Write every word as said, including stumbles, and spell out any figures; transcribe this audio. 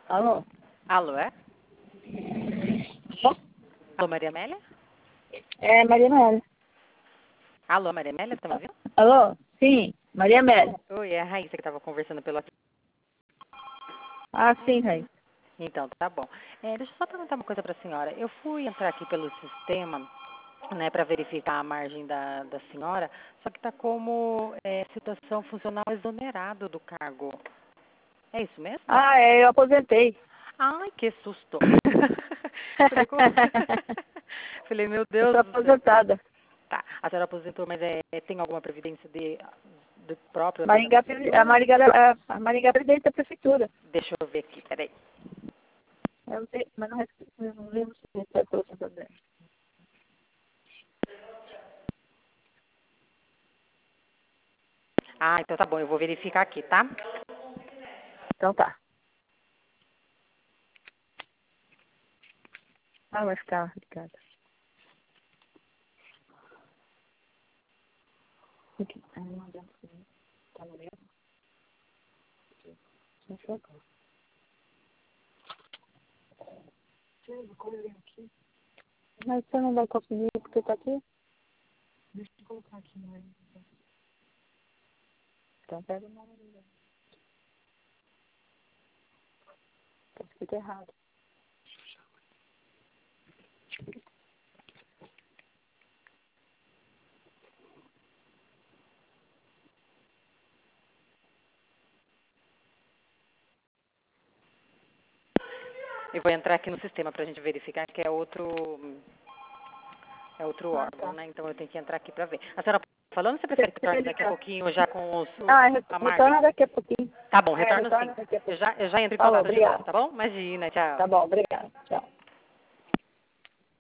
Alô? Alô, é? Alô? Alô, Maria Amélia? É, Maria Amélia. Alô, Maria Amélia, tá me ouvindo? Alô? Sim, Maria Amélia. Oi, é a Raíssa que estava conversando pelo aqui. Ah, sim, Raí. Então, tá bom. É, deixa eu só perguntar uma coisa para a senhora. Eu fui entrar aqui pelo sistema, né, para verificar a margem da, da senhora, só que está como é, situação funcional exonerado do cargo. É isso mesmo? Ah, é, eu aposentei. Ai, que susto. Falei, como... Falei, meu Eu Deus sou do céu. aposentada. Tá, a senhora aposentou, mas é, tem alguma previdência de, de própria da Maringá, a prefeitura? Maringá, a, a Maringá é presidente da prefeitura. Deixa eu ver aqui, peraí. Eu não sei, mas não, eu não lembro se é pelo Santander. Ah, então tá bom, eu vou verificar aqui, tá? Então tá. Ah, vai ficar, Ricardo. Aqui. Ah, não adianta. Tá no meio? Não sei agora. Mas você não vai conseguir porque tá aqui? Deixa eu colocar aqui no meio. Então pega o nome dele. Tá escrito errado. Eu vou entrar aqui no sistema pra gente verificar que é outro, é outro Ah, órgão, tá. né? Então eu tenho que entrar aqui pra ver. A senhora falando, você prefere que eu torne daqui a pouquinho já com os, Ah, re- a retorna margem? daqui a pouquinho. Tá bom, É, retorno sim. retorna daqui a Eu pouquinho. já, eu já entro em Falou, contato de volta, obrigada. tá bom? Imagina, tchau. Tá bom, obrigada. Tchau.